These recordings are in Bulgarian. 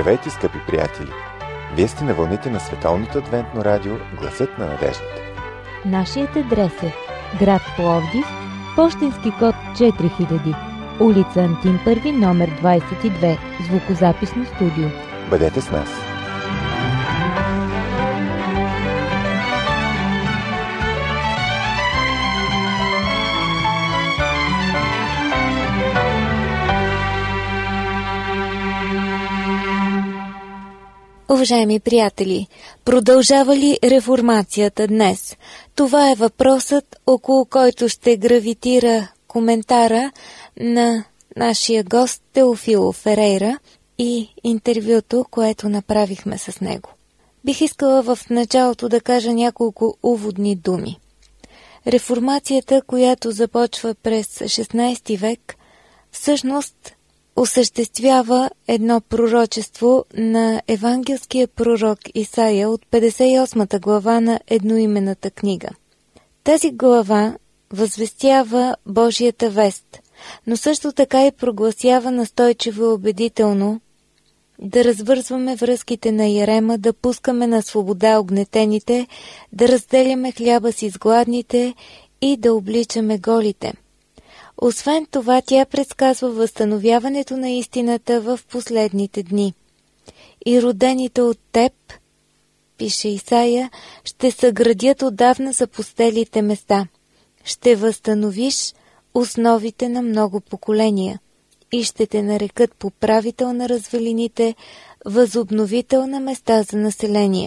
Здравейте, скъпи приятели! Вие сте на вълните на Световното адвентно радио Гласът на надеждата. Нашият адрес е град Пловдив, пощенски код 4000, улица Антим Първи, номер 22, звукозаписно студио. Бъдете с нас! Уважаеми приятели, продължава ли реформацията днес? Това е въпросът, около който ще гравитира коментара на нашия гост Теофило Ферейра и интервюто, което направихме с него. Бих искала в началото да кажа няколко уводни думи. Реформацията, която започва през 16 век, всъщност осъществява едно пророчество на евангелския пророк Исаия от 58 глава на едноименната книга. Тази глава възвестява Божията вест, но също така и прогласява настойчиво и убедително да развързваме връзките на Ярема, да пускаме на свобода огнетените, да разделяме хляба си с гладните и да обличаме голите. Освен това, тя предсказва възстановяването на истината в последните дни. И родените от теб, пише Исаия, ще съградят отдавна запустелите места. Ще възстановиш основите на много поколения и ще те нарекат поправител на развалините, възобновител на места за население.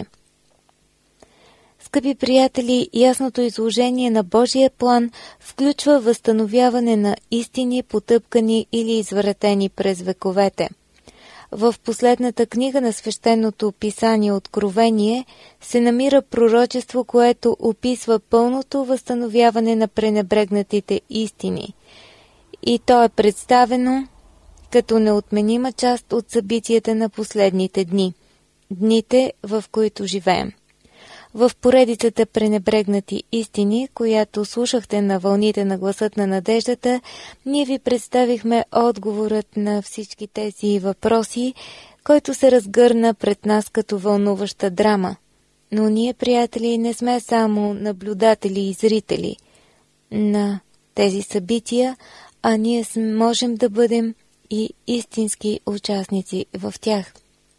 Скъпи приятели, ясното изложение на Божия план включва възстановяване на истини, потъпкани или извратени през вековете. В последната книга на свещеното писание Откровение се намира пророчество, което описва пълното възстановяване на пренебрегнатите истини. И то е представено като неотменима част от събитията на последните дни, дните, в които живеем. В поредицата пренебрегнати истини, която слушахте на вълните на Гласът на надеждата, ние ви представихме отговорът на всички тези въпроси, който се разгърна пред нас като вълнуваща драма. Но ние, приятели, не сме само наблюдатели и зрители на тези събития, а ние можем да бъдем и истински участници в тях.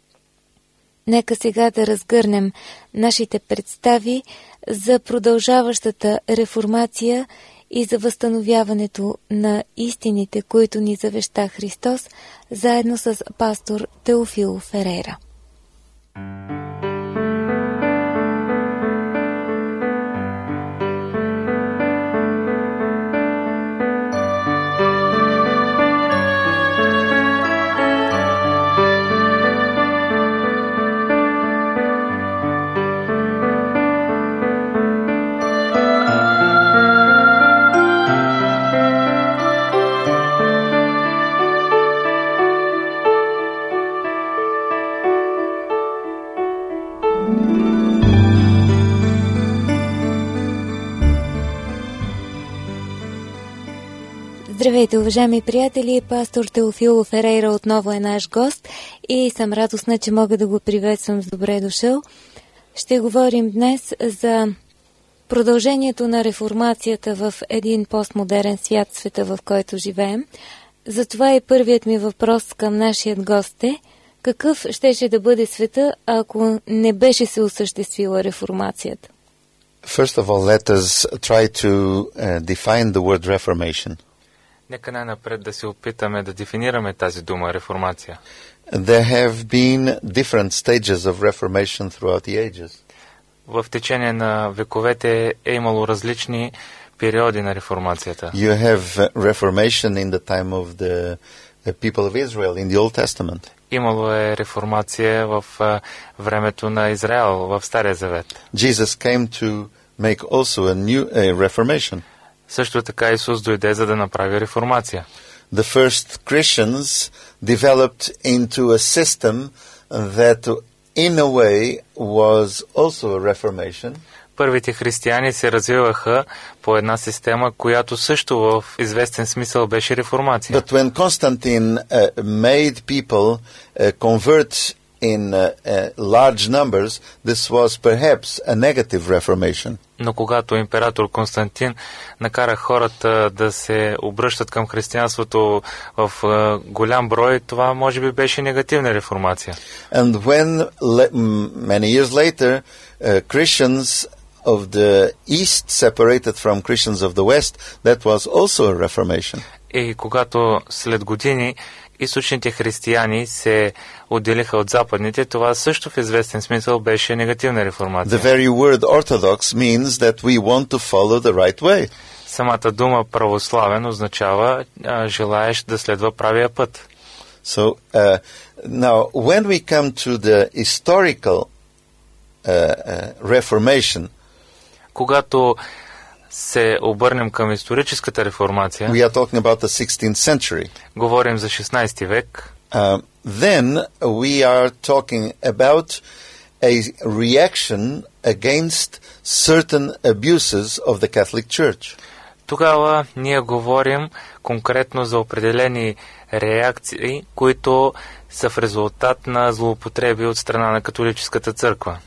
Нека сега да разгърнем нашите представи за продължаващата реформация и за възстановяването на истините, които ни завеща Христос, заедно с пастор Теофило Ферейра. Здравейте, уважаеми приятели! Пастор Теофило Ферейра отново е наш гост и съм радостна, че мога да го приветствам с добре дошъл. Ще говорим днес за продължението на реформацията в един постмодерен свят, света в който живеем. Затова и първият ми въпрос към нашият гост е: какъв щеше да бъде света, ако не беше се осъществила реформацията? First of all, let us try to define the word reformation. Нека най-напред да се опитаме да дефинираме тази дума реформация. There have been different stages of reformation throughout the ages. В течение на вековете е имало различни периоди на реформацията. You have reformation in the time of the people of Israel in the Old Testament. Имало е реформация в времето на Израел в Стария Завет. Jesus came to make also a reformation. Също така Исус дойде, за да направи реформация. The first Christians developed into a system that in a way was also a reformation. Първите християни се развиваха по една система, която също в известен смисъл беше реформация. But when Constantine made people convert in large numbers, this was perhaps a negative reformation. Но когато император Константин накара хората да се обръщат към християнството в голям брой, това може би беше негативна реформация. And when many years later Christians of the East separated from Christians of the West, that was also a reformation. И когато след години източните християни се отделиха от западните, това също в известен смисъл беше негативна реформация. The very word orthodox means that we want to follow the right way. Самата дума православен означава желаеш да следва правия път. So now when we come to the historical Reformation, когато се обърнем към историческата реформация, we are talking about the 16th century. Говорим за 16 век. Then we are talking about a reaction against certain abuses of the Catholic Church. Тогава ние говорим конкретно за определени реакции, които са в резултат на злоупотреби от страна на католическата църква.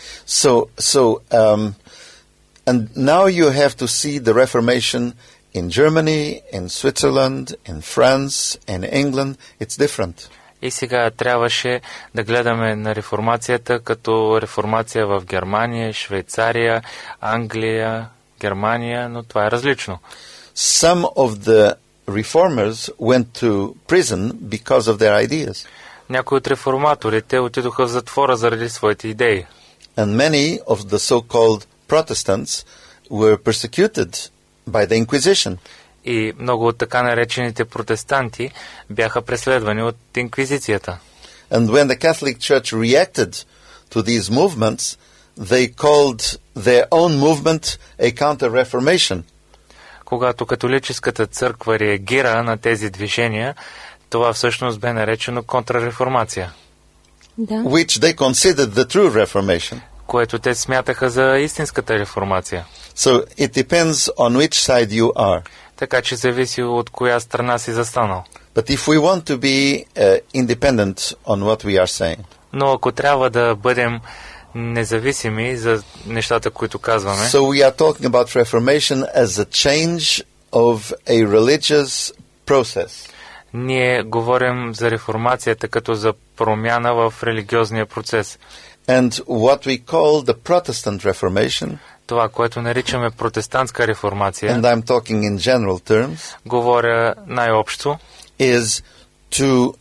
And now you have to see the Reformation in Germany, in Switzerland, in France, in England. It's different. И сега трябваше да гледаме на реформацията като реформация в Германия, Швейцария, Англия, Германия, но това е различно. Some of the reformers went to prison because of their ideas. Някои от реформаторите отидоха в затвора заради своите идеи. And many of the so-called Protestants were persecuted by the Inquisition. И много от така наречените протестанти бяха преследвани от инквизицията. And when the Catholic Church reacted to these movements, they called their own movement a counter-reformation. Когато католическата църква реагира на тези движения, това всъщност бе наречено контрареформация. Да. Which they considered the true Reformation. Което те смятаха за истинската реформация. So it depends on which side you are. Така че зависи от коя страна си застанал. But if we want to be independent on what we are saying, Но ако трябва да бъдем независими за нещата, които казваме, so we are talking about Reformation as a change of a religious process. Ние говорим за реформацията като за промяна в религиозния процес. And what we call the Protestant Reformation, Това, което наричаме протестантска реформация, and I'm talking in general terms, говоря най-общо, is to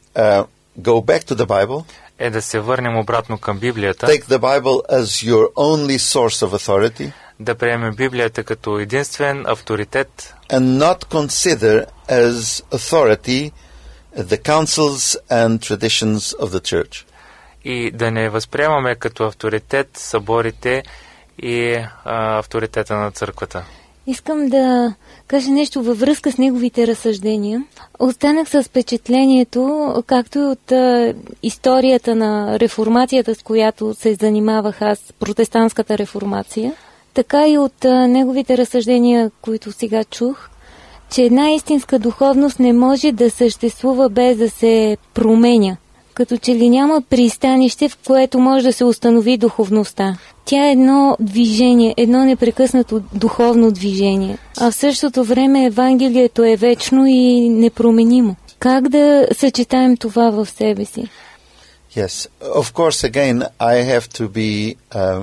go back to the Bible, е да се върнем обратно към Библията, take the Bible as your only source of authority, да приемем Библията като единствен авторитет and not consider as authority the councils and traditions of the church. и да не възприемаме като авторитет съборите и авторитета на църквата. Искам да кажа нещо във връзка с неговите разсъждения. Останах с впечатлението, както и от историята на реформацията, с която се занимавах аз, протестантската реформация, така и от неговите разсъждения, които сега чух, че една истинска духовност не може да съществува без да се променя. Като че ли няма пристанище, в което може да се установи духовността. Тя е едно движение, едно непрекъснато духовно движение. А в същото време Евангелието е вечно и непроменимо. Как да съчетаем това в себе си? Yes, of course, again, I have to be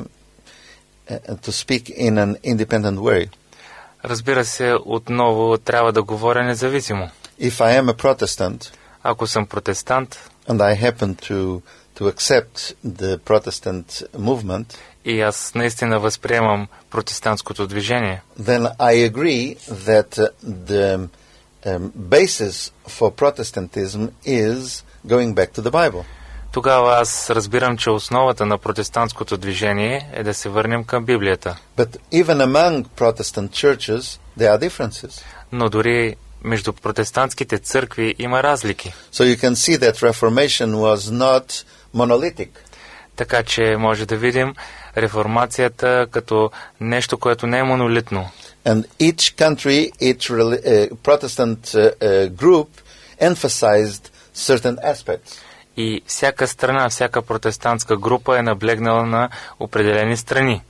to speak in an independent way. Разбира се, отново трябва да говоря независимо. If I am a Protestant, Ако съм протестант and I happen to accept the Protestant movement, и аз наистина възприемам протестантското движение, then I agree that the basis for Protestantism is going back to the Bible. тогава аз разбирам, че основата на протестантското движение е да се върнем към Библията. But even among Protestant churches, there are differences. Но дори между протестантските църкви има разлики. So you can see that Reformation was not monolithic. Така че може да видим реформацията като нещо, което не е монолитно. And each country, each Protestant group emphasized certain aspects. И всяка страна, всяка протестантска група е наблегнала на определени страни.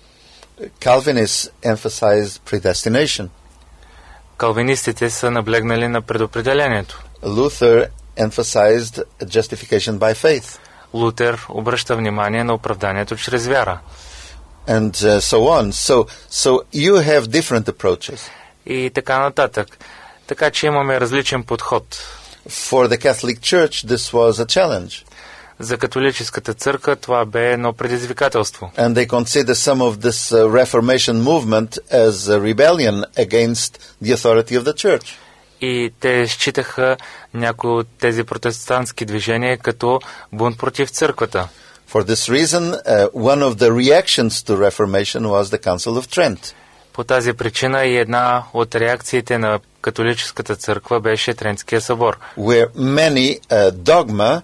Calvinists emphasized predestination. Калвинистите са наблегнали на предопределението. Luther emphasized justification by faith. Лутер обръща внимание на оправданието чрез вяра. And so on. So you have different approaches. И така нататък. Така че имаме различен подход. For the Catholic Church, this was a challenge. За католическата църква това бе едно предизвикателство. And they consider some of this Reformation movement as a rebellion against the authority of the church. И те считаха някои от тези протестантски движения като бунт против църквата. For this reason, one of the reactions to Reformation was the Council of Trent. По тази причина и една от реакциите на католическата църква беше Трентския събор, where many dogma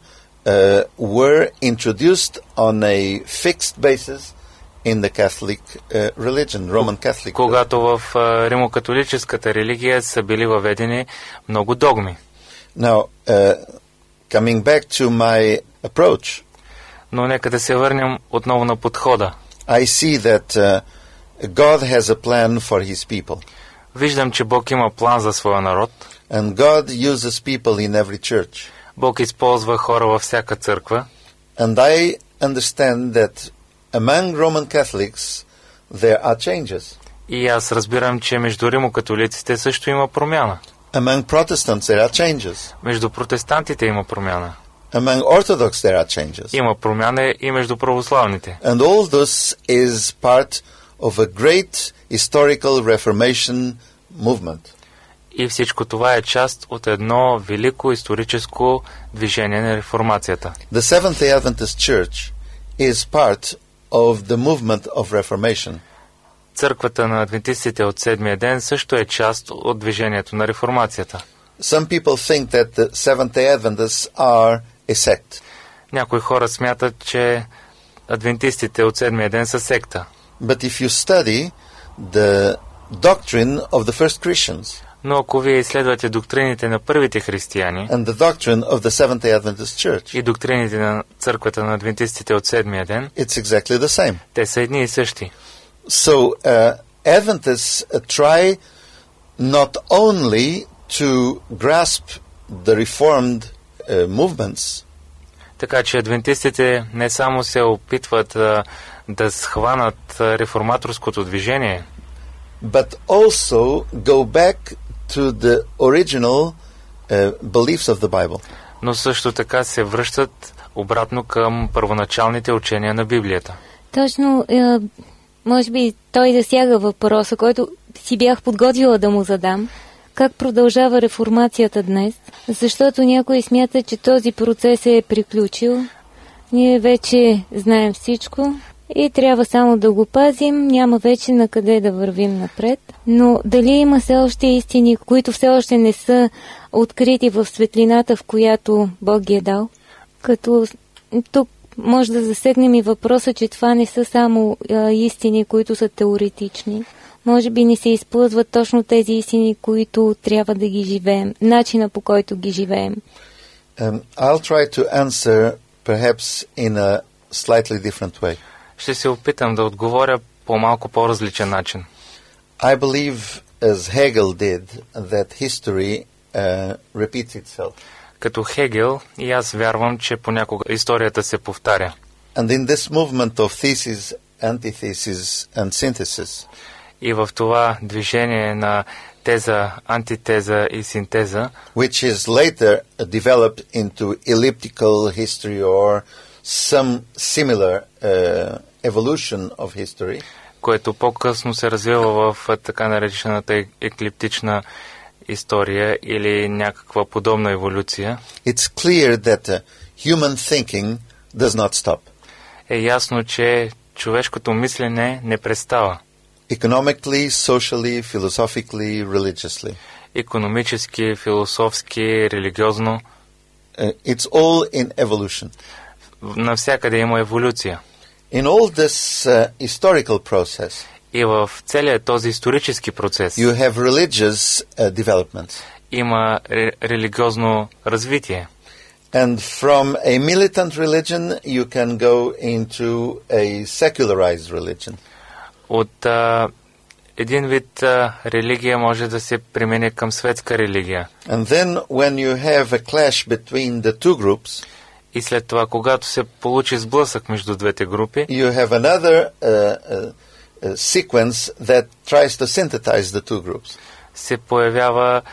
were introduced on a fixed basis in the Catholic religion, Roman Catholic. Когато в римокатолическата религия са били въведени много догми. Now, coming back to my approach, Но нека да се върнем отново на подхода. I see that God has a plan for His people. Виждам, че Бог има план за своя народ. And God uses people in every church. Бог използва хора във всяка църква. And I understand that among Roman Catholics there are changes. И аз разбирам, че между римокатолиците също има промяна. Among Protestants there are changes. Между протестантите има промяна. Among Orthodox there are changes. Има промяна и между православните. And all this is part of a great historical Reformation movement. И всичко това е част от едно велико историческо движение на реформацията. The Seventh-day Adventist Church is part of the movement of Reformation. Църквата на адвентистите от седмия ден също е част от движението на реформацията. Some people think that the Seventh-day Adventists are a sect. Някои хора смятат, че адвентистите от седмия ден са секта. But if you study the doctrine of the first Christians Но ако вие изследвате доктрините на първите християни and the doctrine of the Seventh-day Adventist Church, и доктрините на църквата на адвентистите от седмия ден, it's exactly the same. те са едни и същи. So Adventists try not only to grasp the Reformed movements, Така че адвентистите не само се опитват да схванат реформаторското движение, but also go back to the original beliefs of the Bible. но също така се връщат обратно към първоначалните учения на Библията. Точно, може би той засяга въпроса, който си бях подготвила да му задам. Как продължава реформацията днес? Защото някой смята, че този процес е приключил. Ние вече знаем всичко и трябва само да го пазим, няма вече на къде да вървим напред. Но дали има все още истини, които все още не са открити в светлината, в която Бог ги е дал? Като тук може да засегнем и въпроса, че това не са само истини, които са теоретични. Може би ни се изплъзват точно тези истини, които трябва да ги живеем, начина по който ги живеем. I'll try to answer perhaps in a slightly different way. Ще се опитам да отговоря по малко по-различен начин. I believe, as Hegel did, that history repeats itself. Като Хегел и аз вярвам, че понякога историята се повтаря. And in this movement of thesis, antithesis and synthesis, И в това движение на теза, антитеза и синтеза, which is later developed into elliptical history or some similar evolution of history, което по-късно се развива в така наречената еклиптична история или някаква подобна еволюция, it's clear that human thinking does not stop. е ясно, че човешкото мислене не престава. Economically, socially, philosophically, religiously. Икономически, философски, религиозно, It's all in evolution. навсякъде има еволюция. In all this historical process, И в целият този исторически процес you have religious developments. има религиозно развитие. And from a militant religion, you can go into a secularized religion. От един вид религия може да се премине към светска религия. And then when you have a clash between the two groups, И след това, когато се получи сблъсък между двете групи, you have another sequence that tries to synthesize the two groups. се появява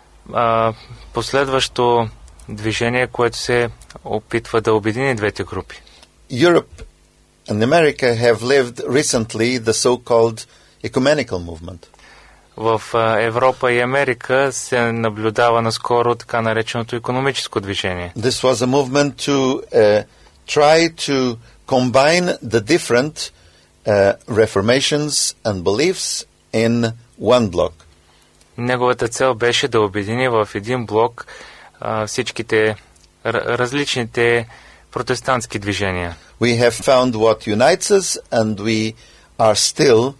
последващо движение, което се опитва да обедини двете групи. Europe and America have lived recently the so-called ecumenical movement. В Европа и Америка се наблюдава наскоро така нареченото икономическо движение. This was a movement to try to combine the different reformations and beliefs in one block. Неговата цел беше да обедини в един блок всичките различните протестантски движения. We have found what unites us, and we are still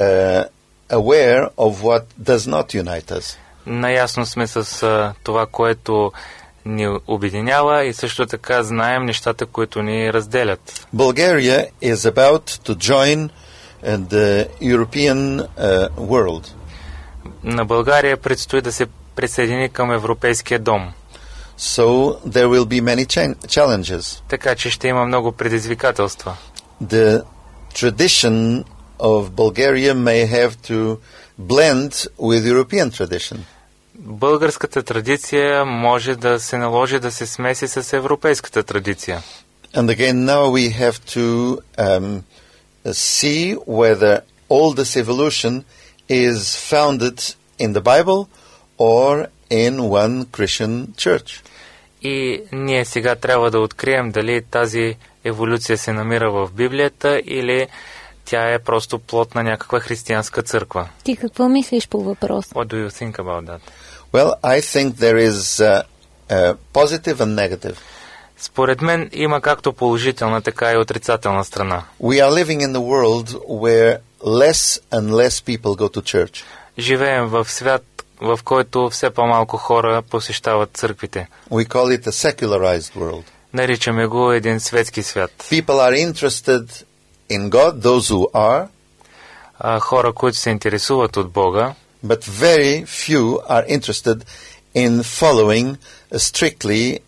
aware of what does not unite us. Наясно сме с това, което ни обединява, и също така знаем нещата, които ни разделят. Bulgaria is about to join the European world. На България предстои да се присъедини към Европейския дом. So there will be many challenges. Така че ще има много предизвикателства. The tradition of Bulgaria may have to blend with European tradition. Българската традиция може да се наложи да се смеси с европейската традиция. And again, now we have to see whether all this evolution is founded in the Bible or in one Christian church. И ние сега трябва да открием дали тази еволюция се намира в Библията или тя е просто плод на някаква християнска църква. Ти какво мислиш по въпроса? What do you think about that? Well, I think there is positive and negative. Според мен има както положителна, така и отрицателна страна. We are living in the world where less and less people go to church. Живеем в свят, в който все по-малко хора посещават църквите. We call it a secularized world. Наричаме го един светски свят. People are interested in God, those who are, хора, които се интересуват от Бога, but very few are interested in following strictly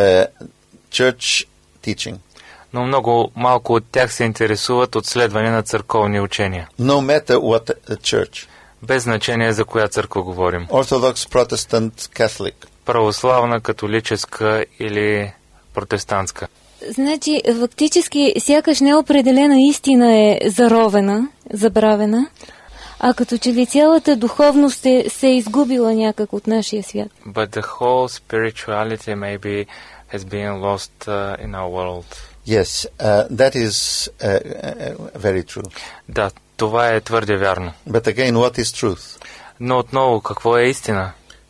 church teaching. но много малко от тях се интересуват от следване на църковни учения. No matter what church. Без значение за коя църква говорим. Orthodox, Protestant, Catholic. Православна, католическа или протестантска. Значи, фактически, сякаш неопределена истина е заровена, забравена, а като че ли цялата духовност се е изгубила някак от нашия свят. But the whole spirituality maybe has been lost in our world. Yes, that is very true. Да, това е твърде вярно. But again, what is truth? Но отново, какво е истина?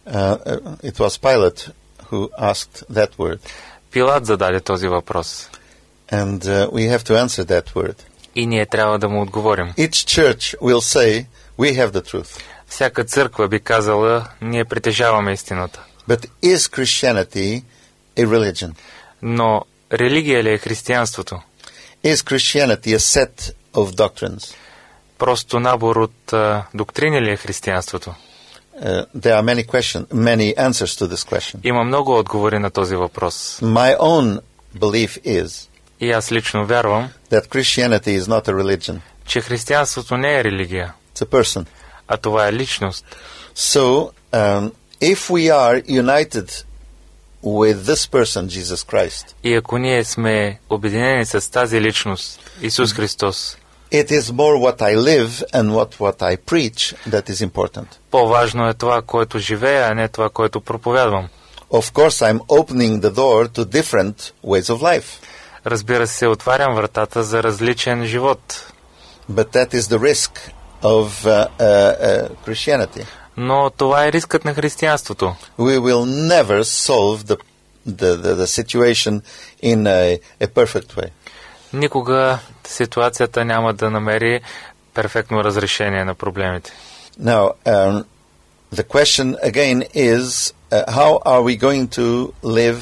It was Pilate who asked that word. Пилат зададе този въпрос. And we have to answer that word. И ние трябва да му отговорим. Each church will say, we have the truth. Всяка църква би казала, ние притежаваме истината. But is Christianity a religion? Но религия ли е християнството? Is Christianity a set of doctrines? Просто набор от доктрини ли е християнството? There are many answers to this question. Има много отговори на този въпрос. My own belief is И аз лично вярвам, that Christianity is not a religion. че християнството не е религия, It's a person. а това е личност. So, if we are united with this person, Jesus Christ, И ако ние сме обединени с тази личност, Исус Христос, it is more what I live and what I preach that is important. по-важно е това, което живея, а не това, което проповядвам. Of course, I'm opening the door to different ways of life. Разбира се, отварям вратата за различен живот. But that is the risk of Christianity. Но това е рискът на християнството. We will never solve the situation in a perfect way. Никога ситуацията няма да намери перфектно разрешение на проблемите. Now, the question again is, how are we going to live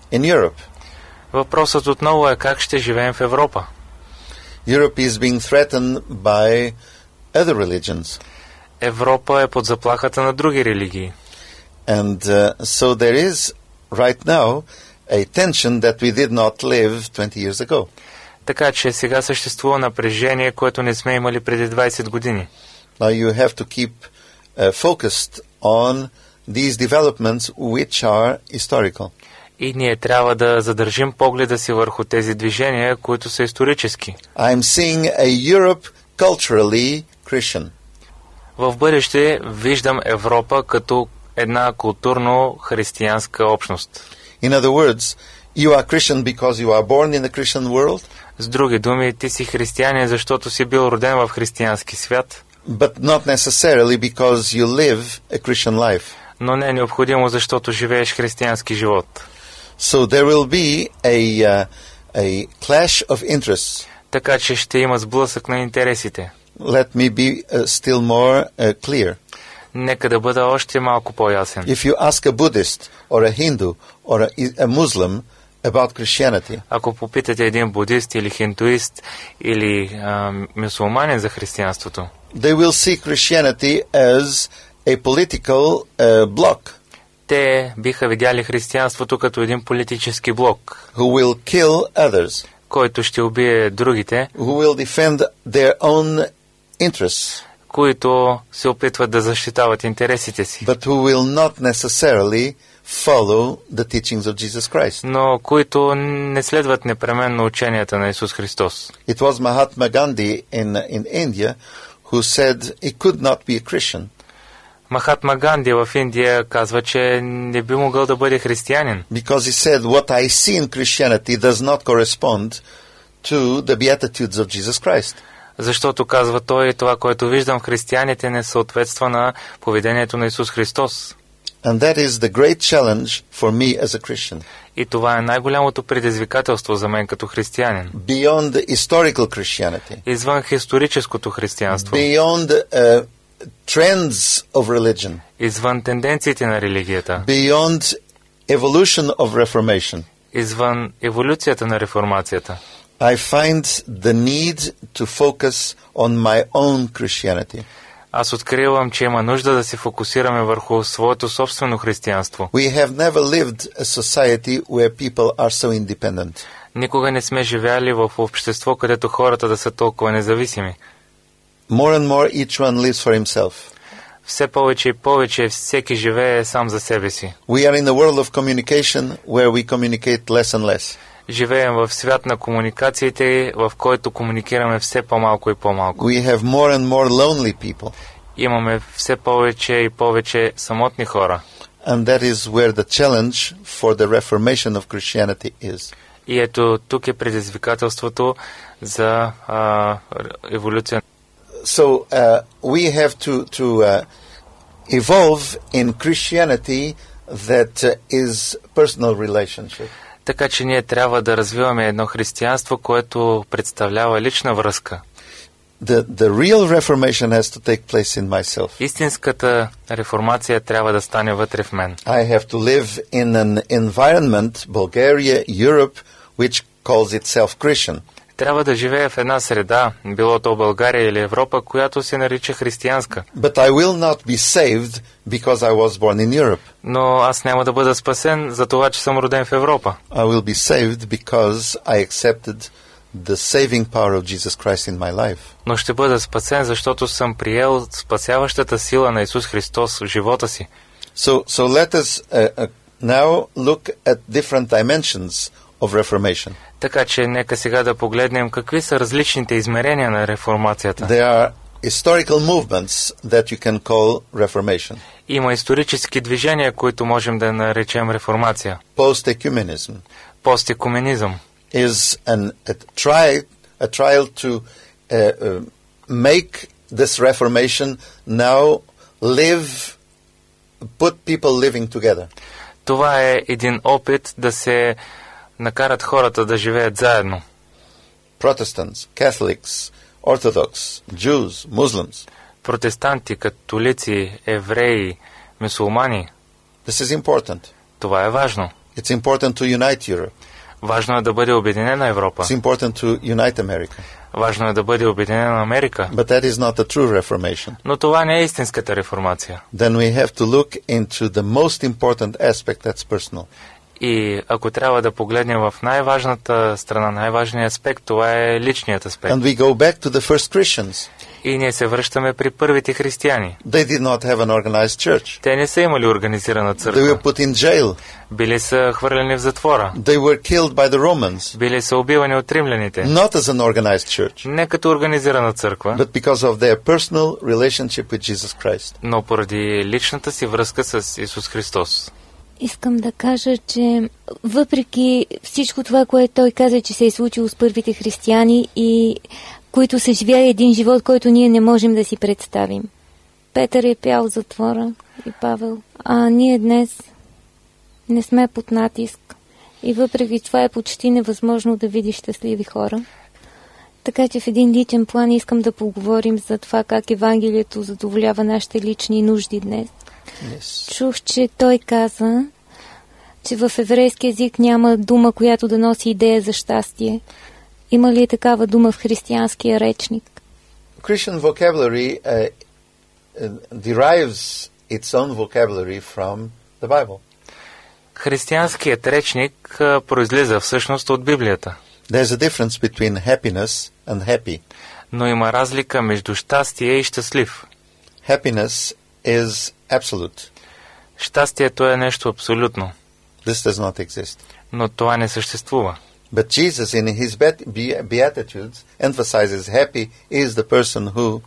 in Europe? Въпросът отново е как ще живеем в Европа. Europe is being threatened by other religions. Европа е под заплахата на други религии. And so there is right now a tension that we did not live 20 years ago. Така че сега съществува напрежение, което не сме имали преди 20 години. Now you have to keep focused on these developments which are historical. И ние трябва да задържим погледа си върху тези движения, които са исторически. I'm seeing a Europe culturally Christian. В бъдеще виждам Европа като една културно-християнска общност. In other words, you are Christian because you are born in a Christian world. С други думи, ти си християнин, защото си бил роден в християнски свят, But not necessarily because you live a Christian life. но не е необходимо, защото живееш християнски живот. So there will be a clash of interests. Така че ще има сблъсък на интересите. Let me be still more clear. Нека да бъда още малко по-ясен. If you ask a Buddhist or a Hindu or a Muslim about Christianity, Ако попитате един будист или хиндуист или мюсюлманин за християнството, they will see Christianity as a political bloc те биха видяли християнството като един политически блок, who will kill others, който ще убие другите, who will defend their own interests, които се опитват да защитават интересите си, but who will not necessarily follow the teachings of Jesus Christ. но които не следват непременно ученията на Исус Христос. It was Mahatma Gandhi in India who said he could not be a Christian Махатма Ганди в Индия казва, че не би могъл да бъде християнин, because he said what I see in Christianity does not correspond to the beatitudes of Jesus Christ. защото казва той, това, което виждам в християните, не съответства на поведението на Исус Христос. And that is the great challenge for me as a Christian. И това е най-голямото предизвикателство за мен като християнин. Beyond historical Christianity, Извън историческото християнство, beyond trends of religion, извън тенденциите на религията, beyond evolution of Reformation, извън еволюцията на реформацията, I find the need to focus on my own Christianity. аз откривам, че има нужда да се фокусираме върху своето собствено християнство. We have never lived a society where people are so independent. Никога не сме живяли в общество, където хората да са толкова независими. More and more each one lives for himself. Все повече и повече всеки живее сам за себе си. We are in a world of communication where we communicate less and less. Живеем в свят на комуникациите, в който комуникираме все по-малко и по-малко. We have more and more lonely people. Имаме все повече и повече самотни хора. And that is where the challenge for the reformation of Christianity is. И ето тук е предизвикателството за еволюция. So we have to evolve in Christianity that is personal relationship. Така че ние трябва да развиваме едно християнство, което представлява лична връзка. The real reformation has to take place in myself. Истинската реформация трябва да стане вътре в мен. I have to live in an environment, Bulgaria, Europe, which calls itself Christian. Трябва да живея в една среда, било то България или Европа, която се нарича християнска. But I will not be saved because I was born in Europe. Но аз няма да бъда спасен за това, че съм роден в Европа. I will be saved because I accepted the saving power of Jesus Christ in my life. Но ще бъда спасен, защото съм приел спасяващата сила на Исус Христос в живота си. So let us now look at different dimensions of Reformation. Така че нека сега да погледнем какви са различните измерения на реформацията. There are historical movements that you can call Reformation. Има исторически движения, които можем да наречем реформация. Post-ecumenism Постекуменизъм is a trial to make this Reformation now put people living together. Това е един опит да се накарат хората да живеят заедно. Protestants, Catholics, Orthodox, Jews, Muslims. Протестанти, католици, евреи, мюсюлмани. This is important. Това е важно. It's important to unite Europe. Важно е да бъде обединена Европа. It's important to unite America. Важно е да бъде обединена Америка. But that is not a true reformation. Но това не е истинската реформация. Then we have to look into the most important aspect, that's personal. И ако трябва да погледнем в най-важната страна, най-важният аспект, това е личният аспект. And we go back to the first Christians. И ние се връщаме при първите християни. They did not have an organized church. Те не са имали организирана They църква. were put in jail. Били са хвърлени в затвора. They were killed by the Romans. Били са убивани от римляните. Not as an organized church, Не като организирана църква, but because of their personal relationship with Jesus Christ. но поради личната си връзка с Исус Христос. Искам да кажа, че въпреки всичко това, което той каза, че се е случило с първите християни и които са живяли един живот, който ние не можем да си представим. Петър е пял в затвора и Павел. А ние днес не сме под натиск. И въпреки това е почти невъзможно да видиш щастливи хора. Така че в един личен план искам да поговорим за това как Евангелието задоволява нашите лични нужди днес. Yes. Чух, че той каза, че в еврейски език няма дума, която да носи идея за щастие. Има ли такава дума в християнския речник? Christian vocabulary derives its own vocabulary from the Bible. Християнският речник произлиза всъщност от Библията. There's a difference between happiness and happy. Но има разлика между щастие и щастлив. Happiness is absolute. Щастието е нещо абсолютно, This does not exist. но това не съществува. But Jesus in his Beatitudes emphasizes happy is the person who.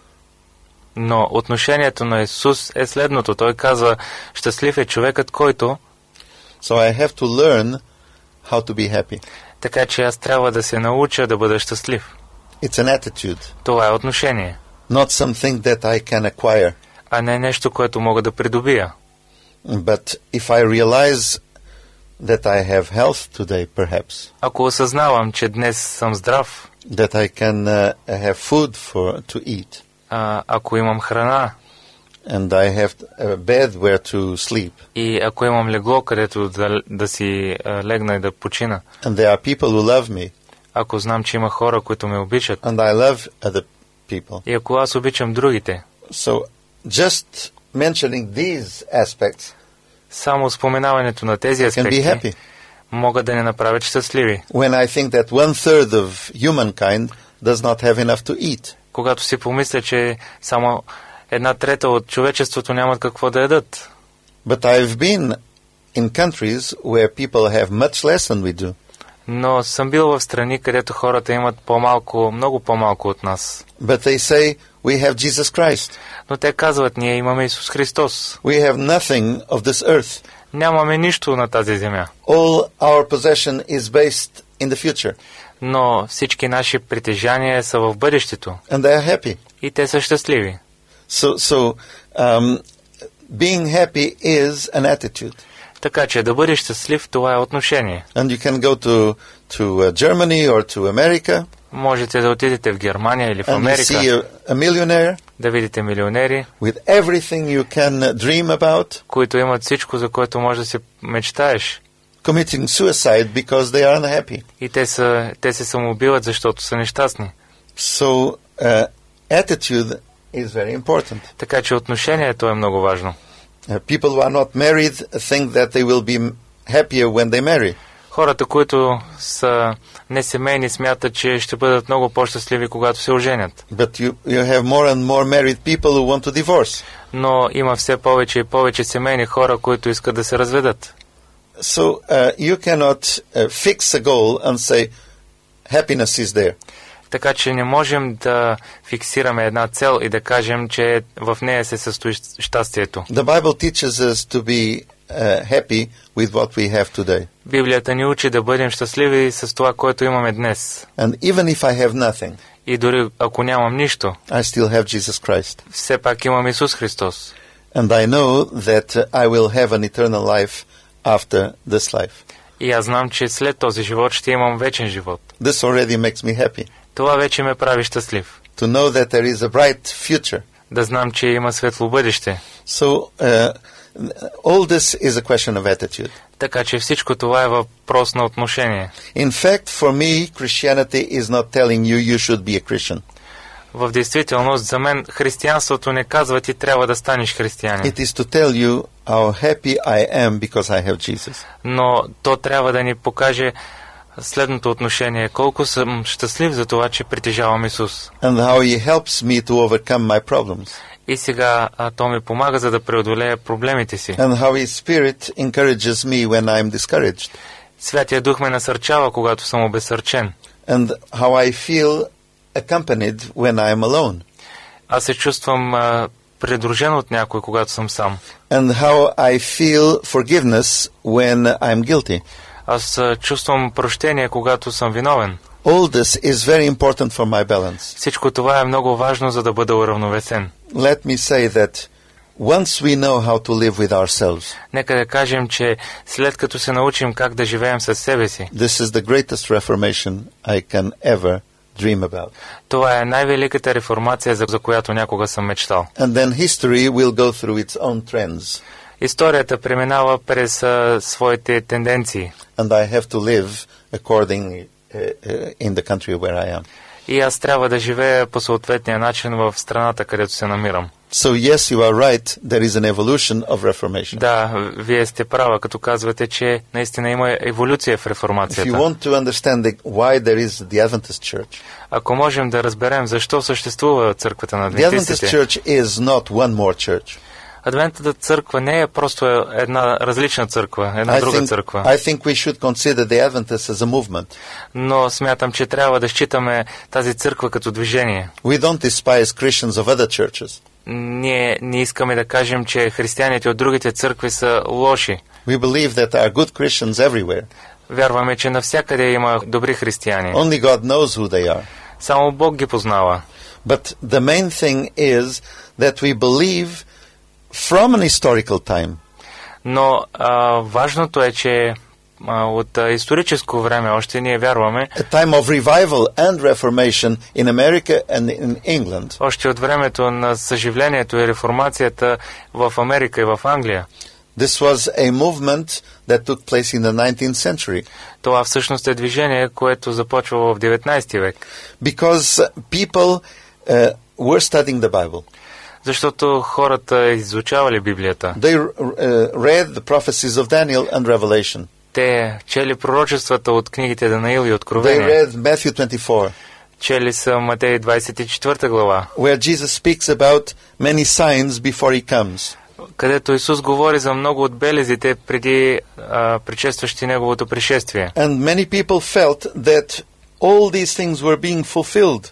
Но отношението на Исус е следното. Той казва, щастлив е човекът, който... So I have to learn how to be happy. Така че аз трябва да се науча да бъда щастлив. It's an attitude, Това е отношение, not something that I can acquire. а не нещо, което мога да придобия. But if I realize that I have health today, perhaps, Ако осъзнавам, че днес съм здрав, that I can have food to eat, ако имам храна and I have a bed where to sleep, и ако имам легло, където да си легна и да почина, and there are people who love me, ако знам, че има хора, които ме обичат, and I love other people. и ако аз обичам другите, So just mentioning these aspects само споменаването на тези can be аспекти happy. могат да ни направят щастливи. When I think that 1/3 of humankind does not have enough to eat, Когато си помисля, че само 1/3 от човечеството нямат какво да ядат. but I've been in countries where people have much less than we do. Но съм бил в страни, където хората имат по-малко, много по-малко от нас. But they say, we have Jesus Christ. Но те казват, ние имаме Исус Христос. We have nothing of this earth. Нямаме нищо на тази земя. All our possession is based in the future. Но всички наши притежания са в бъдещето. And they are happy. И те са щастливи. So being happy is an attitude. Така че да бъдеш щастлив, това е отношение. And you can go to Germany or to America, Можете да отидете в Германия или в and you Америка, see a millionaire да видите милионери, with everything you can dream about, които имат всичко, за което може да се мечтаеш. committing suicide because they are unhappy. И те се самоубиват, защото са нещастни. So attitude is very important. Така че отношението е много важно. People who are not married think that they will be happier when they marry. Хората, които са несемейни, смятат, че ще бъдат много по-щастливи, когато се оженят. But you have more and more married people who want to divorce. Но има все повече и повече семейни хора, които искат да се разведат. So you cannot fix a goal and say happiness is there. Така че не можем да фиксираме една цел и да кажем, че в нея се състои щастието. The Bible teaches us to be happy with what we have today. Библията ни учи да бъдем щастливи с това, което имаме днес. And even if I have nothing, И дори ако нямам нищо, I still have Jesus Christ. все пак имам Исус Христос. And I know that I will have an eternal life after this life. И аз знам, че след този живот ще имам вечен живот. This already makes me happy. Това вече ме прави щастлив. To know that there is a bright future. Да знам, че има светло бъдеще. So all this is a question of attitude. Така че всичко това е въпрос на отношение. In fact, for me, Christianity is not telling you should be a Christian. В действителност, за мен християнството не казва ти трябва да станеш християнин. It is to tell you how happy I am because I have Jesus. Но то трябва да ни покаже следното отношение. Колко съм щастлив за това, че притежавам Исус. And how He helps me to overcome my problems. И сега то ми помага, за да преодолея проблемите си. And how His Spirit encourages me when I am discouraged. Святия Дух ме насърчава, когато съм обезсърчен. And how I feel accompanied when I am alone. Аз се чувствам придружен от някой, когато съм сам. And how I feel forgiveness when I am guilty. Аз чувствам прощение, когато съм виновен. All this is very important for my balance. Всичко това е много важно, за да бъда уравновесен. Let me say that once we know how to live with ourselves, Нека да кажем, че след като се научим как да живеем със себе си, this is the greatest reformation I can ever dream about. това е най-великата реформация, за която някога съм мечтал. And then history will go through its own trends. Историята преминава през своите тенденции. And I have to live according in the country where I am. И аз трябва да живея по съответния начин в страната, където се намирам. So yes, you are right, there is an evolution of reformation. Да, вие сте права, като казвате, че наистина има еволюция в If you реформацията. want to understand why there is the Adventist Church, Ако можем да разберем защо съществува църквата на the Adventist адвентистите, Church is not one more church. Адвентната църква не е просто една различна църква, една друга църква. I think we should consider the Adventists as a movement. Но смятам, че трябва да считаме тази църква като движение. We don't despise Christians of other churches. Ние не искаме да кажем, че християните от другите църкви са лоши. We believe that there are good Christians everywhere. Вярваме, че навсякъде има добри християни. Only God knows who they are. Само Бог ги познава. But the main thing is that we believe from an historical time. Но важното е, че от историческо време още ние вярваме, A time of revival and reformation in America and in England. още от времето на съживлението и реформацията в Америка и в Англия. This was a movement that took place in the 19th century. Това всъщност е движение, което започва в 19 век. Because people were studying the Bible. Защото хората изучавали Библията. They read the prophecies of Daniel and Revelation. Те чели пророчествата от книгите Данаил и They Откровение. read Matthew 24, Чели са Матей 24 глава, where Jesus speaks about many signs before he comes. където Исус говори за много от белезите преди предшестващи Неговото пришествие. And many people felt that all these things were being fulfilled.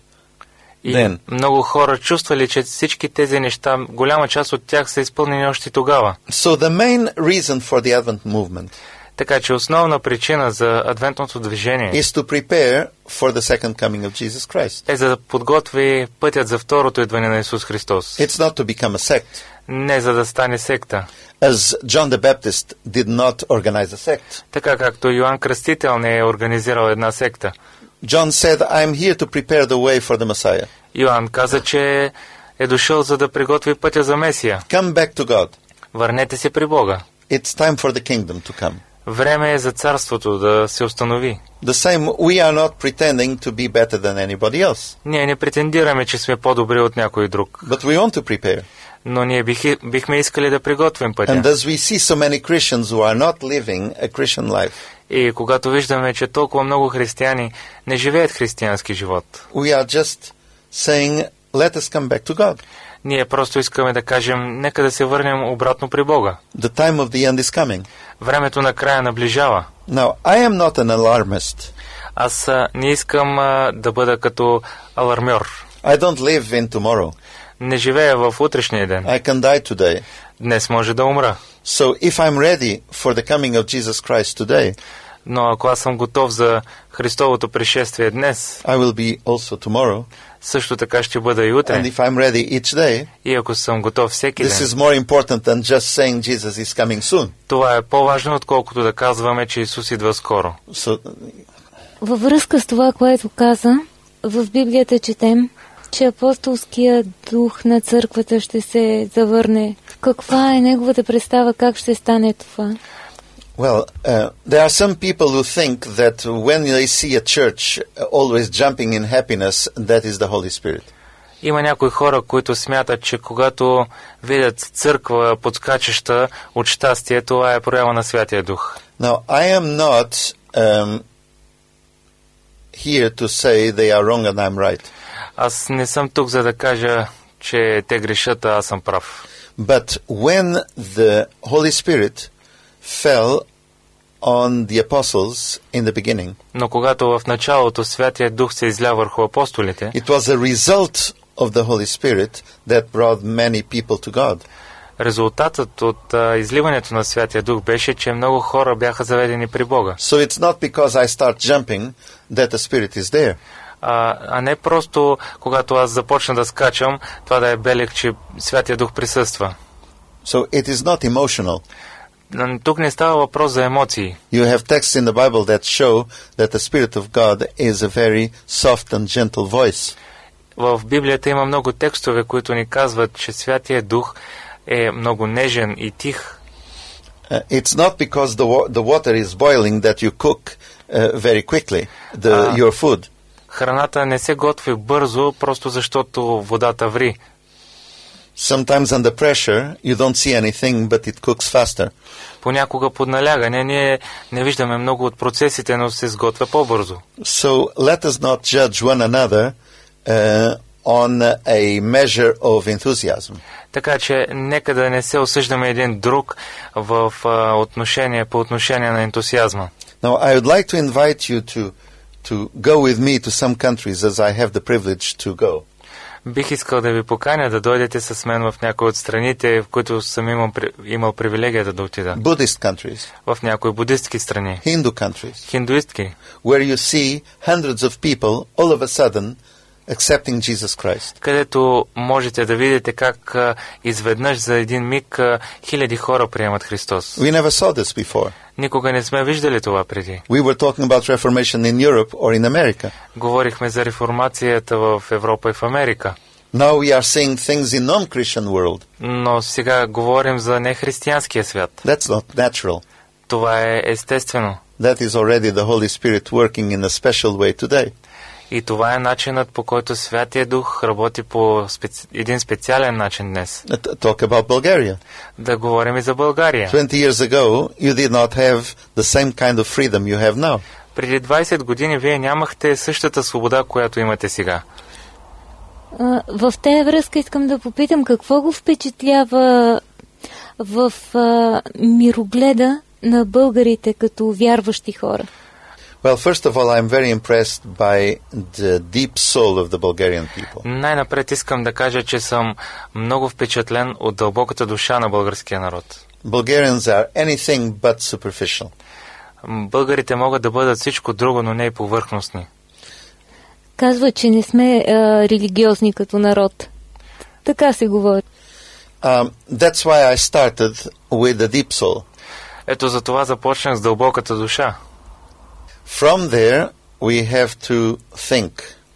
И Then. много хора чувствали, че всички тези неща, голяма част от тях са изпълнени още тогава. So the main reason for the Advent movement Така че основна причина за адвентното движение is to prepare for the second coming of Jesus Christ. е за да подготви пътят за второто идване на Исус Христос. It's not to become a sect. Не за да стане секта. As John the Baptist did not organize a sect. Така както Йоан Кръстител не е организирал една секта. John said, I am here to prepare the way for the Messiah. Йоан каза, че е дошъл за да приготви пътя за Месия. Come back to God. Върнете се при Бога. It's time for the kingdom to come. Време е за царството да се установи. The same, we are not pretending to be better than anybody else. Ние не претендираме, че сме по-добри от някой друг. But we want to prepare. Но ние бихме искали да приготвим пътя. And as we see so many Christians who are not living a Christian life, И когато виждаме, че толкова много християни не живеят християнски живот, we are just saying, let us come back to God. ние просто искаме да кажем, нека да се върнем обратно при Бога. The time of the end is coming. Времето на края наближава. Now, I am not an alarmist. Аз не искам да бъда като алармьор. I don't live in tomorrow. Не живея в утрешния ден. I can die today. Днес може да умра. So if I'm ready for the coming of Jesus Christ today, Но ако аз съм готов за Христовото пришествие днес, I will be also tomorrow. също така ще бъда и And утре. if I'm ready each day, И ако съм готов всеки this ден, is more important than just saying Jesus is coming soon. това е по-важно, отколкото да казваме, че Исус идва скоро. So Във връзка с това, което каза, в Библията четем, че апостолският дух на църквата ще се завърне Каква е неговата представа, как ще стане това? Well, there are some people who think that when they see a church always jumping in happiness, that is the Holy Spirit. Има някои хора, които смятат, че когато видят църква подскачаща от щастие, това е проява на Святия Дух. Now, I am not here to say they are wrong and I'm right. Аз не съм тук, за да кажа, че те грешат, а аз съм прав. But when the Holy Spirit fell on the apostles in the beginning, Но когато в началото Святия Дух се изля върху апостолите, it was a result of the Holy Spirit that brought many people to God. резултатът от изливането на Святия Дух беше, че много хора бяха заведени при Бога. So it's not because I start jumping that the Spirit is there. А не просто когато аз започна да скачам, това да е белег, че Святия Дух присъства. So it is not emotional. Тук не става въпрос за емоции. You have texts in the Bible that show that the Spirit of God is a very soft and gentle voice. В Библията има много текстове, които ни казват, че Святия Дух е много нежен и тих. It's not because the water is boiling that you cook very quickly your food. Храната не се готви бързо, просто защото водата ври. Sometimes under pressure you don't see anything, but it cooks faster. Понякога под налягане ние не виждаме много от процесите, но се сготвя по-бързо. So let us not judge one another on a measure of enthusiasm. Така че нека да не се осъждаме един друг в по отношение на ентусиазма. Now I would like to invite you to go with me to some countries as I have the privilege to go. Бих искал да ви поканя да дойдете с мен в някои от страните, в които съм имал привилегията да отида. Buddhist countries. В някои будистки страни. Hindu countries. Хиндуистки. Where you see hundreds of people all of a sudden accepting Jesus Christ. Където можете да видите как изведнъж за един миг хиляди хора приемат Христос. We never saw this before. Никога не сме виждали това преди. We were talking about Reformation in Europe or in America. Говорихме за реформацията в Европа и в Америка. Now we are seeing things in non-Christian world. Но сега говорим за нехристиянския свят. That's not natural. Това е естествено. That is already the Holy Spirit working in a special way today. И това е начинът, по който Святия Дух работи по един специален начин днес. Talk about Bulgaria. Да говорим и за България. 20 years ago, you did not have the same kind of freedom you have now. Преди 20 години вие нямахте същата свобода, която имате сега. В тези връзка искам да попитам какво го впечатлява в мирогледа на българите като вярващи хора. Well, first of all, I'm very impressed by the deep soul of the Bulgarian people. Най-напред искам да кажа, че съм много впечатлен от дълбоката душа на българския народ. Bulgarians are anything but superficial. Българите могат да бъдат всичко друго, но не и повърхностни. Казва, че не сме религиозни като народ. Така се говори. That's why I started with the deep soul. Ето за това започнах с дълбоката душа. From there, we have to think.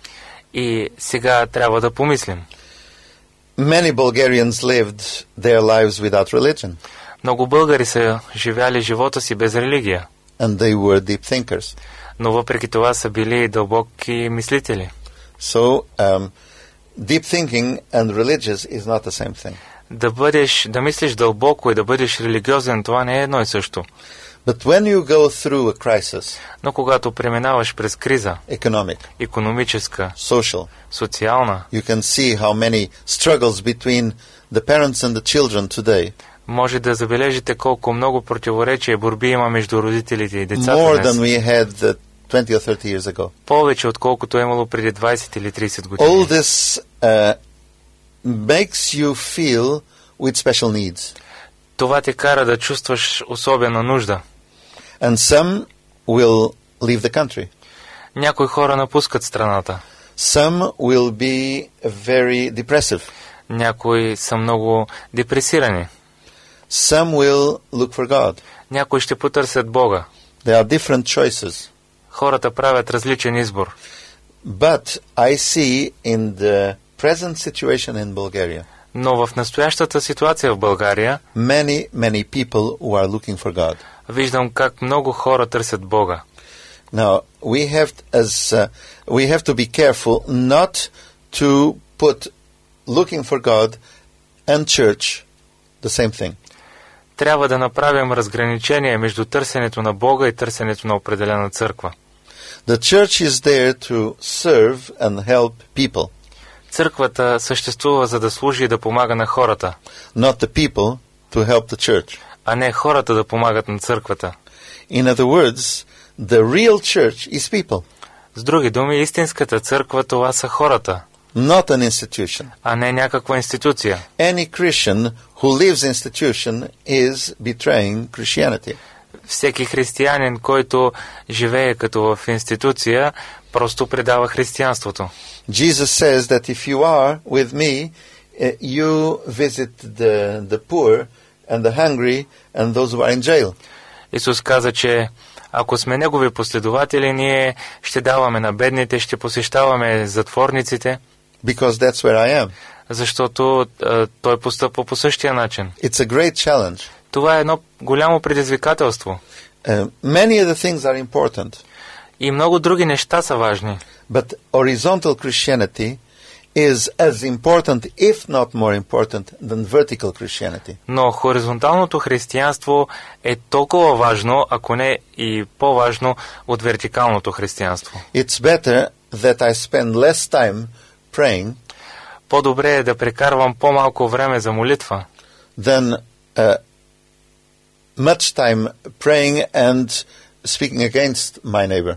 И сега трябва да помислим. Many Bulgarians lived their lives without religion. Много българи са живяли живота си без религия. And they were deep thinkers. Но въпреки това са били дълбоки мислители. So, deep thinking and religious is not the same thing. Да мислиш дълбоко и да бъдеш религиозен, това не е едно и също. But when you go through a crisis, но когато преминаваш през криза, economic, икономическа, social, социална, you can see how many struggles between the parents and the children today. Може да забележите колко много противоречия и борби има между родителите и децата More днес. than we had 20 or 30 years ago. Повече отколкото е имало преди 20 или 30 години. All this makes you feel with special needs. Това те кара да чувстваш особена нужда. And some will leave the country. Някои хора напускат страната. Some will be very depressive. Някои са много депресирани. Some will look for God. Някои ще потърсят Бога. There are different choices. Хората правят различен избор. But I see in the present situation in Bulgaria, Но в настоящата ситуация в България many people who are looking for God. виждам как много хора търсят Бога. Now, we have to be careful not to put looking for God and church the same thing. Трябва да направим разграничение между търсенето на Бога и търсенето на определена църква. The church is there to serve and help people. Църквата съществува за да служи и да помага на хората, Not the people to help the church. а не хората да помагат на църквата. In other words, the real church is people, С други думи, истинската църква това са хората, not an institution. а не някаква институция. Any Christian who lives institution is betraying Christianity. Всеки християнин, който живее като в институция, просто предава християнството. Jesus says that if you are with me, you visit the poor and the hungry and those who are in jail. Исус каза, че ако сме Негови последователи, ние ще даваме на бедните, ще посещаваме затворниците, Because that's where I am. защото Той постъпва по същия начин. It's a great challenge. Това е едно голямо предизвикателство. Many of the things are important, И много други неща са важни. but horizontal Christianity is as important, if not more important, than vertical Christianity. Но хоризонталното християнство е толкова важно, ако не и по-важно от вертикалното християнство. It's better that I spend less time praying По-добре е да прекарвам по-малко време за молитва, than much time praying and speaking against my neighbor.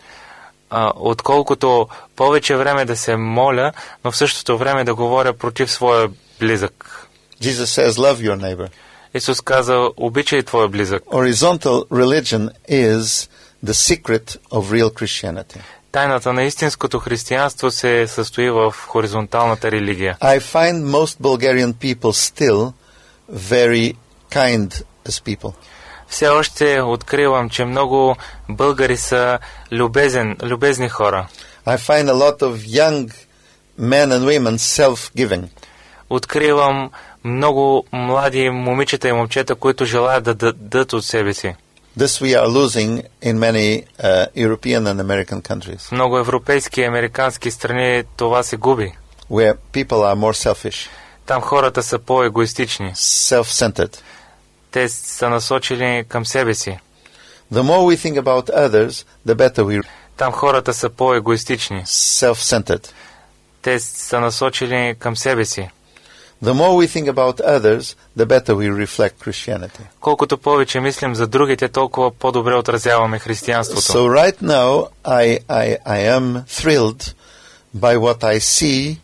отколкото повече време да се моля, но в същото време да говоря против своя близък. Jesus says, love your neighbor. Исус каза, обичай твоя близък. Horizontal religion is the secret of real Christianity. Тайната на истинското християнство се състои в хоризонталната религия. I find most Bulgarian people still very kind as people. Все още откривам, че много българи са любезни хора. I find a lot of young men and women self-giving. Откривам много млади момичета и момчета, които желаят да дадат от себе си. This we are losing in many European and American countries, В много европейски и американски страни това се губи. where people are more selfish, Там хората са по-егоистични. self-centered. Те са насочени към себе си. The more we think about others, the better we Там хората са по-егоистични. self-centered. Те са насочени към себе си. The more we think about others, the better we reflect Christianity. Колкото повече мислим за другите, толкова по-добре отразяваме християнството. So right now, I am thrilled by what I see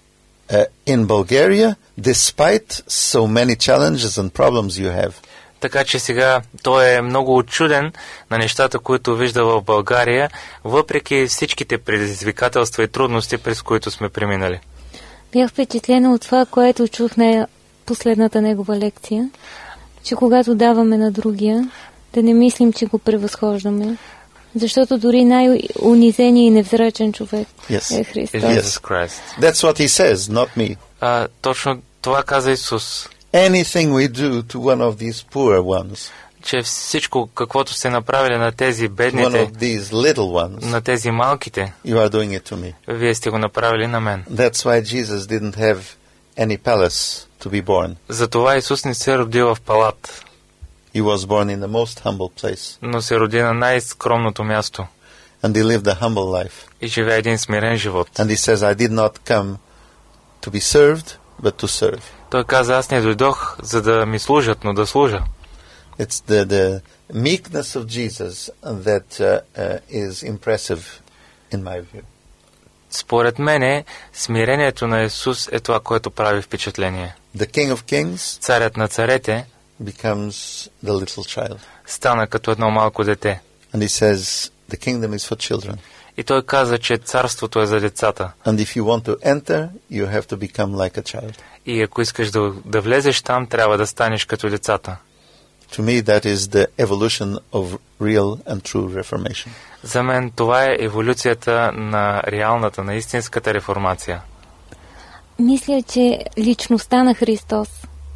in Bulgaria, despite so many challenges and problems you have. Така че сега той е много учуден на нещата, които вижда в България, въпреки всичките предизвикателства и трудности, през които сме преминали. Бях впечатлена от това, което чух на последната негова лекция, че когато даваме на другия, да не мислим, че го превъзхождаме, защото дори най-унизеният и невзрачен човек е Христос. That's what he says, not me. Точно това каза Исус. Anything we do to one of these poor ones, че всичко, каквото сте направили на тези one бедните, of these little ones, на тези малките, you are doing it to me. вие сте го направили на мен. That's why Jesus didn't have any palace to be born. Затова Исус не се роди в палат, He was born in the most humble place, но се роди на най-скромното място and he lived a humble life. и живее един смирен живот. And he says, I did not come to be served, but to serve. Той каза, аз не дойдох, за да ми служат, но да служа. It's the meekness of Jesus that is impressive in my view. Според мене, смирението на Исус е това, което прави впечатление. The King of Kings Царят на царете becomes the little child. стана като едно малко дете. And he says, the kingdom is for children. И той каза, че царството е за децата. And if you want to enter, you have to become like a child. И ако искаш да влезеш там, трябва да станеш като децата. To me, that is the evolution of real and true reformation. За мен това е еволюцията на реалната, на истинската реформация. Мисля, че личността на Христос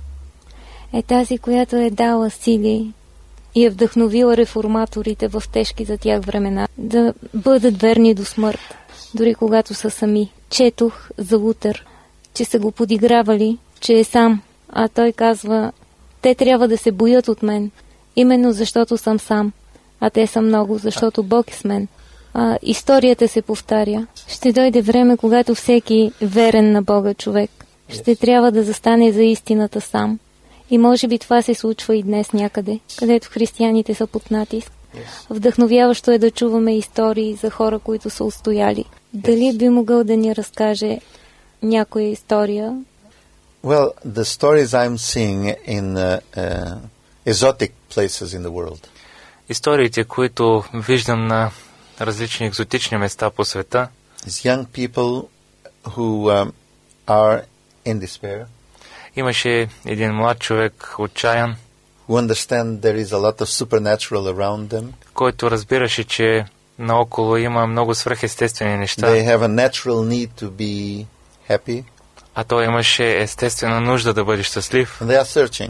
е тази, която е дала сили и е вдъхновила реформаторите в тежки за тях времена да бъдат верни до смърт, дори когато са сами. Четох за Лутер, че са го подигравали, че е сам, а той казва: те трябва да се боят от мен, именно защото съм сам, а те са много, защото Бог е с мен. Историята се повтаря. Ще дойде време, когато всеки верен на Бога човек ще трябва да застане за истината сам. И може би това се случва и днес някъде, където християните са под натиск. Вдъхновяващо е да чуваме истории за хора, които са устояли. Дали би могъл да ни разкаже някоя история? Well, the stories I'm seeing in exotic places in the world. Историите, които виждам на различни екзотични места по света, Is young people who are in despair. имаше един млад човек, отчаян, Who understand there is a lot of supernatural around them. който разбираше, че наоколо има много свръхестествени неща, They have a natural need to be happy. а той имаше естествена нужда да бъде щастлив And they are searching.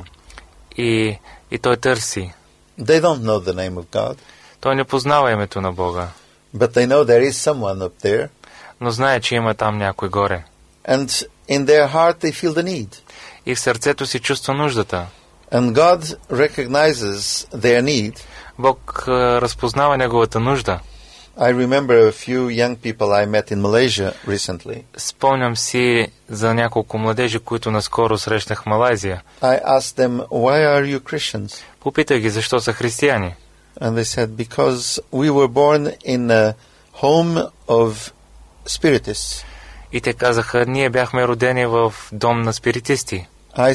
и той търси. They don't know the name of God, Той не познава името на Бога, but they know there is someone up there. но знае, че има там някой горе. And in their heart they feel the need. И в сърцето си чувства нуждата. And God recognizes their need. Бог разпознава неговата нужда. I remember a few young people I met in Malaysia recently. Спомням си за няколко младежи, които наскоро срещнах в Малайзия. I asked them, why are you Christians? Попитах ги защо са християни. And they said, because we were born in a home of spiritists. И те казаха: ние бяхме родени в дом на спиритисти.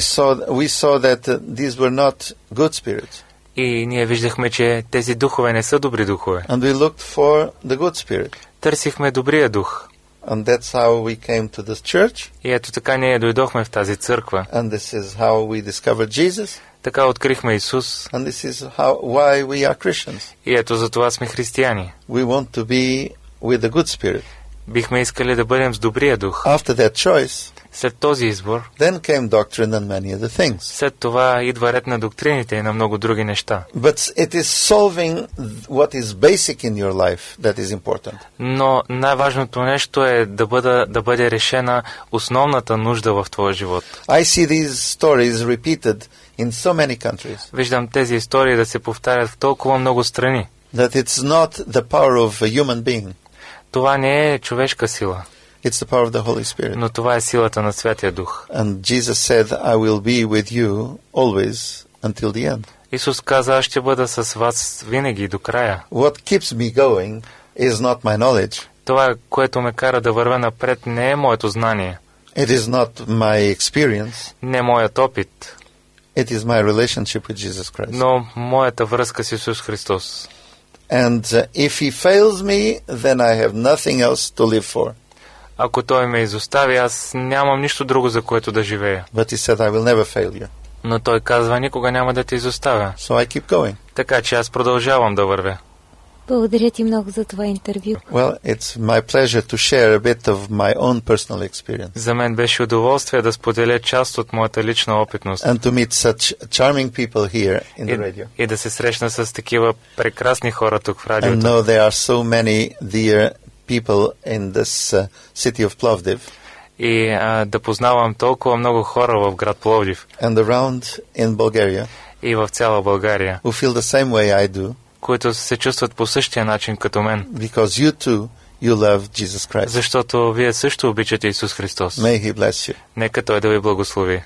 We saw that these were not good spirits. И ние виждахме, че тези духове не са добри духове. And we looked for the good spirit. Търсихме добрия дух. And that's how we came to this church. И ето така ние дойдохме в тази църква. And this is how we discovered Jesus. Така открихме Исус. And this is why we are Christians. И ето за това сме християни. We want to be with the good spirit. Бихме искали да бъдем с добрия дух. After that choice, След този избор, then came doctrine and many other things. след това идва ред на доктрините и на много други неща. But it is solving what is basic in your life that is important. Но най-важното нещо е да бъде решена основната нужда в твоя живот. I see these stories repeated in so many countries. Виждам тези истории да се повтарят в толкова много страни. That it's not the power of a human being. Това не е човешка сила, It's the power of the Holy Spirit. но това е силата на Святия Дух. And Jesus said, I will be with you always until the end. Исус каза: аз ще бъда с вас винаги до края. What keeps me going is not my knowledge. Това, което ме кара да вървя напред, не е моето знание, It is not my experience. не е моят опит, It is my relationship with Jesus Christ. но моята връзка с Исус Христос. And if he fails me, then I have nothing else to live for. Ако Той ме изостави, аз нямам нищо друго, за което да живея. But he said, I will never fail you. Но Той казва: никога няма да те изоставя. So I keep going. Така че аз продължавам да вървя. Благодаря ти много за това интервю. Well, it's my pleasure to share a bit of my own personal experience. За мен беше удоволствие да споделя част от моята лична опитност And to meet such charming people here in the radio. и да се срещна с такива прекрасни хора тук в And радиото. know there are so many dear people in this city of Plovdiv И да познавам толкова много хора в град Пловдив and around in Bulgaria и в цяла България, who feel the same way I do, които се чувстват по същия начин като мен. because you too, you love Jesus Christ. Защото вие също обичате Исус Христос. May he bless you. Нека Той да ви благослови.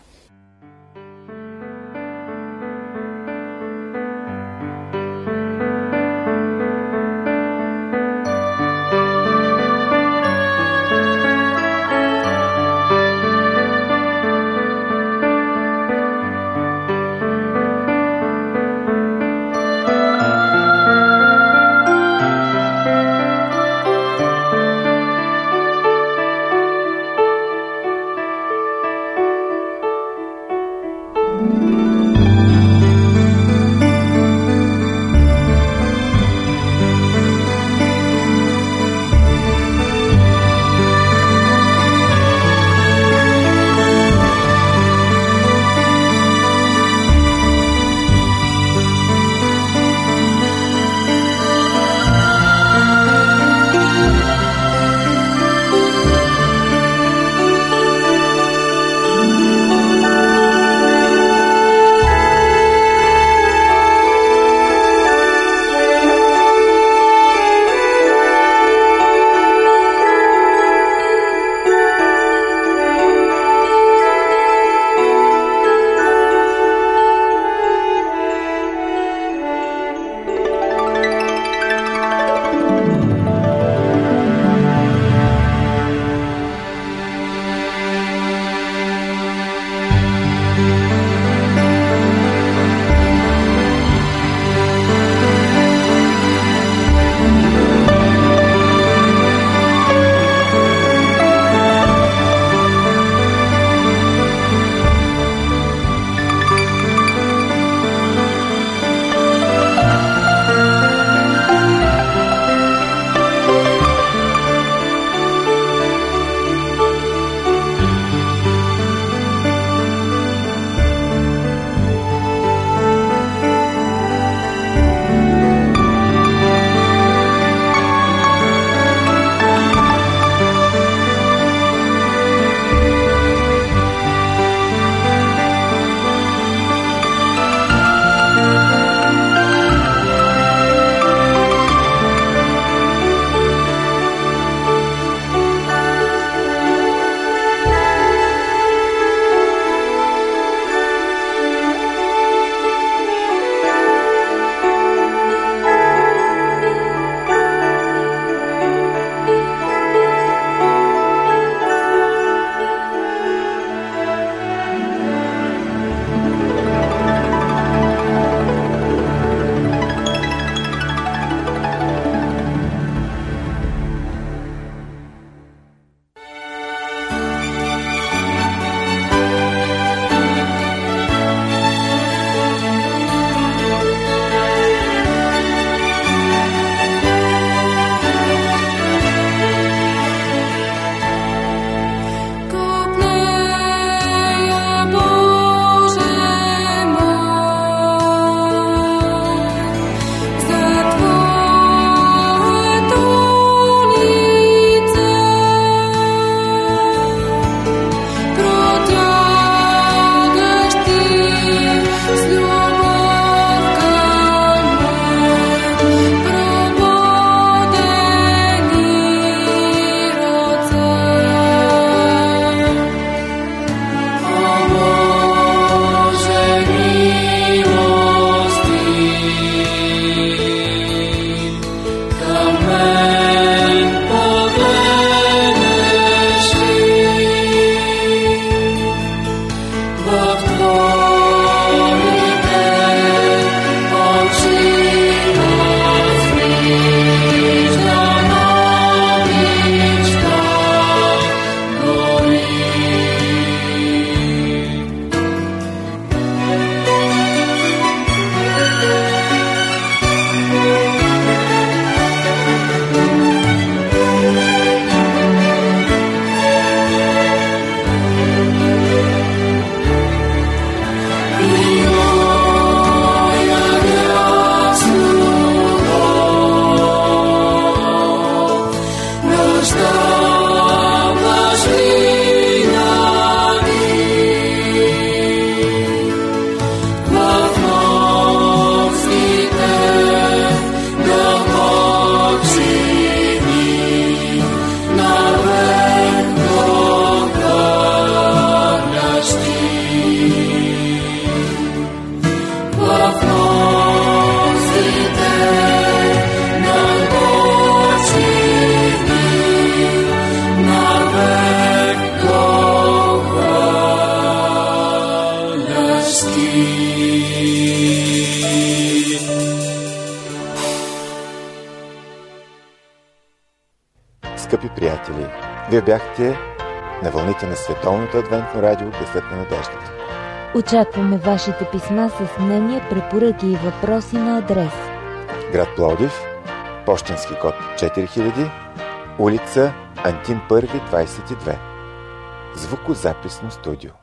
Скъпи приятели, вие бяхте на вълните на Световното адвентно радио Гласът на надеждата. Очакваме вашите писма с мнения, препоръки и въпроси на адрес: град Пловдив, пощенски код 4000, улица Антим 1, 22. Звукозаписно студио.